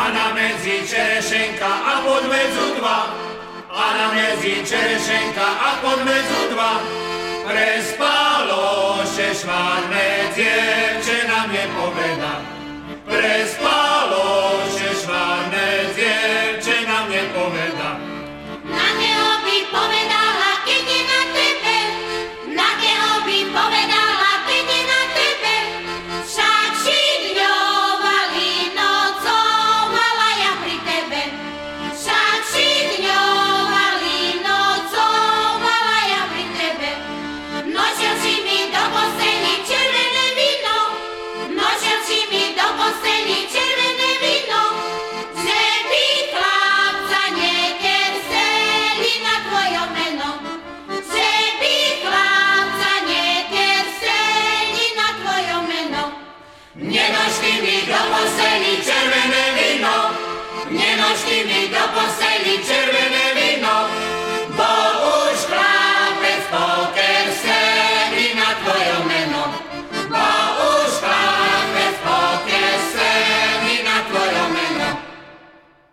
na medzi čerešenka a pod medzu dva. A na medzi čerešenka a pod medzu dva. Prespalo še švárne dievče, nám je poveda. Prespalo